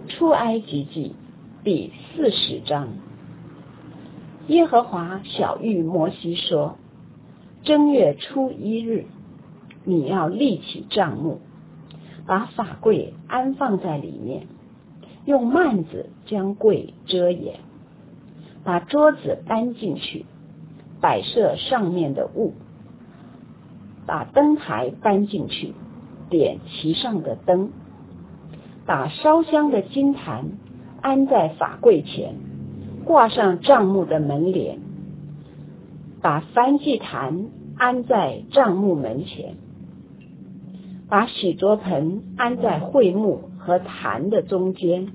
出埃及记第40章。耶和华晓谕摩西说，正月初1日，你要立起帐幕，把法柜安放在里面，用幔子将柜遮掩，把桌子搬进去，摆设上面的物，把灯台搬进去，点其上的灯，把烧香的金坛安在法柜前，挂上帐幕的门帘，把燔祭坛安在帐幕门前，把洗濯盆安在会幕和坛的中间，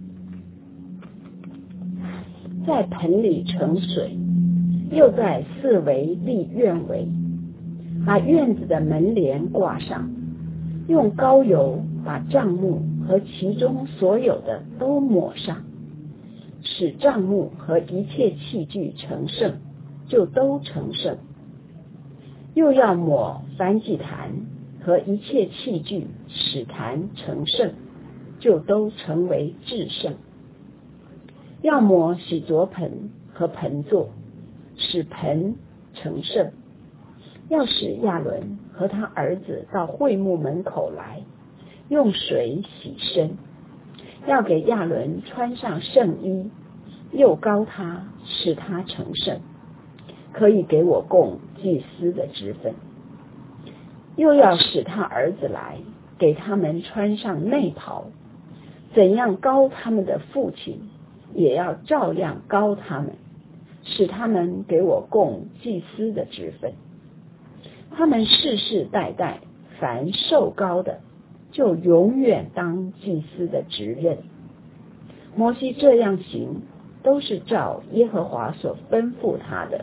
在盆里盛水，又在四围立院围，把院子的门帘挂上，用膏油把帐幕和其中所有的都抹上，使帐幕和一切器具成圣，就都成圣。又要抹燔祭坛和一切器具，使坛成圣，就都成为至圣。要抹洗濯盆和盆座，使盆成圣。要使亚伦和他儿子到会幕门口来，用水洗身。要给亚伦穿上圣衣，又膏他，使他成圣，可以给我供祭司的职分。又要使他儿子来，给他们穿上内袍，怎样膏他们的父亲，也要照样膏他们，使他们给我供祭司的职分。他们世世代代凡受膏的，就永远当祭司的职任。摩西这样行，都是照耶和华所吩咐他的。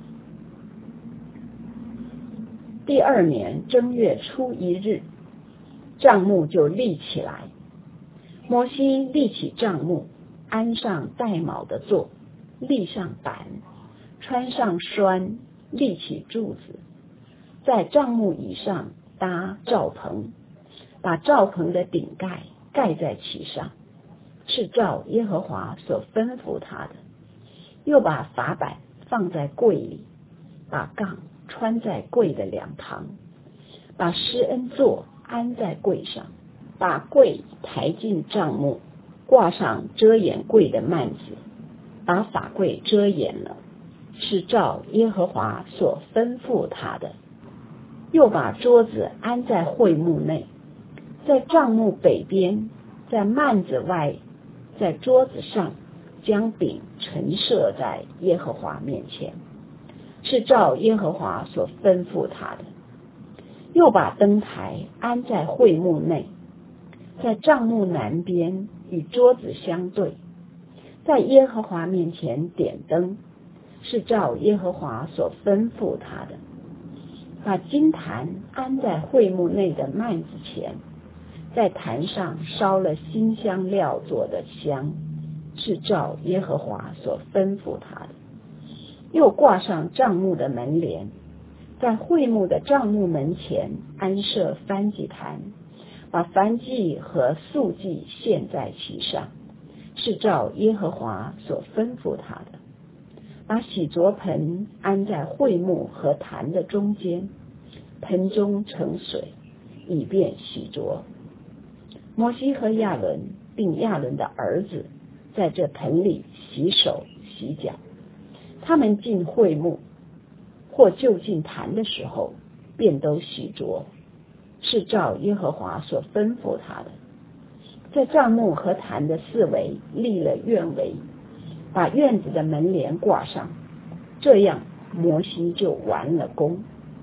第2年正月初1日，帐幕就立起来。摩西立起帐幕，安上带卯的座，立上板，穿上栓，立起柱子，在帐幕以上搭罩棚，把罩棚的顶盖盖在其上，是照耶和华所吩咐他的。又把法板放在柜里，把杠穿在柜的两旁，把施恩座安在柜上，把柜抬进帐幕，挂上遮掩柜的幔子，把法柜遮掩了，是照耶和华所吩咐他的。又把桌子安在会幕内，在帐幕北边，在幔子外，在桌子上，将饼陈设在耶和华面前，是照耶和华所吩咐他的。又把灯台安在会幕内，在帐幕南边，与桌子相对，在耶和华面前点灯，是照耶和华所吩咐他的。把金坛安在会幕内的幔子前，在坛上烧了馨香料做的香，是照耶和华所吩咐他的。又挂上帐幕的门帘，在会幕的帐幕门前安设燔祭坛，把燔祭和素祭献在其上，是照耶和华所吩咐他的。把洗濯盆安在会幕和坛的中间，盆中盛水，以便洗濯。摩西和亚伦并亚伦的儿子在这盆里洗手洗脚。他们进会幕或就近坛的时候，便都洗濯，是照耶和华所吩咐他的。在帐幕和坛的四围立了院围，把院子的门帘挂上，这样摩西就完了工。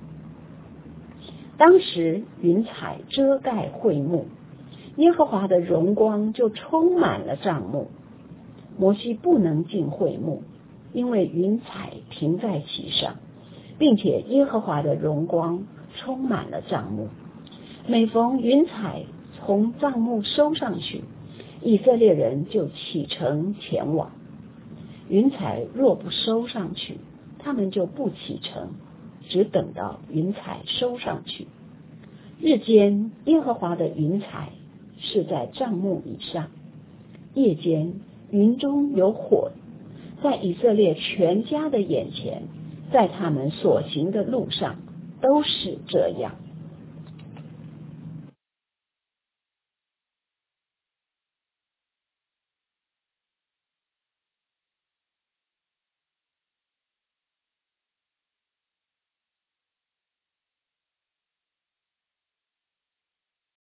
当时云彩遮盖会幕，耶和华的荣光就充满了帐幕。摩西不能进会幕，因为云彩停在其上，并且耶和华的荣光充满了帐幕。每逢云彩从帐幕收上去，以色列人就启程前往。云彩若不收上去，他们就不启程，只等到云彩收上去。日间耶和华的云彩是在帐幕以上， 夜间云中有火，在以色列全家的眼前，在他们所行的路上都是这样。